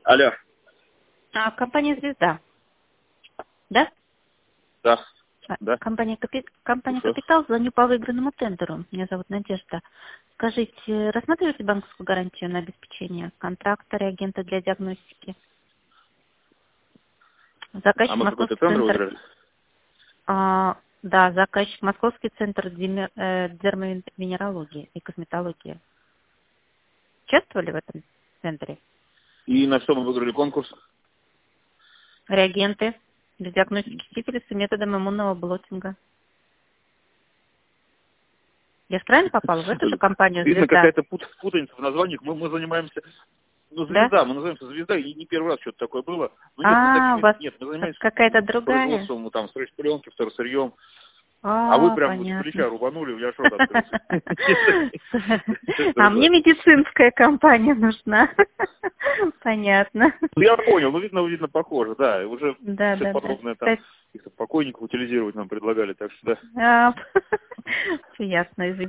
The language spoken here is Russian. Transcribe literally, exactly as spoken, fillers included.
Алло. А, компания «Звезда». Да? Да. А, Да. Компания, Капи... компания Слушаю. «Капитал», звоню по выигранному тендеру. Меня зовут Надежда. Скажите, рассматриваете банковскую гарантию на обеспечение контракта, реагента для диагностики? А Заказчик мы какой-то Московский тендер центр... выиграли? А, да, заказчик Московский центр диме- э, дермовенерологии и косметологии. Участвовали в этом центре? И на что мы выиграли конкурс? Реагенты для диагностики сифилиса методом иммунного блотинга. Я правильно попала в эту же компанию Видно, «Звезда»? какая-то пут- путаница в названиях. Мы, мы занимаемся... Ну, Да? «Звезда», мы называемся «Звезда», и не первый раз что-то такое было. Ну, нет, мы А, у такими... вас Нет, мы занимаемся какая-то другая? производством, там, стройпленки, второсырьем. А вы А, прям с понятно. плеча рубанули, у меня рот открылся. А мне медицинская компания нужна. Понятно. Ну, я понял, ну, видно, видно, похоже, да. Уже Да, все да, да. подобное там, Кстати, каких-то покойников утилизировать нам предлагали, так что да. а, ясно, извините.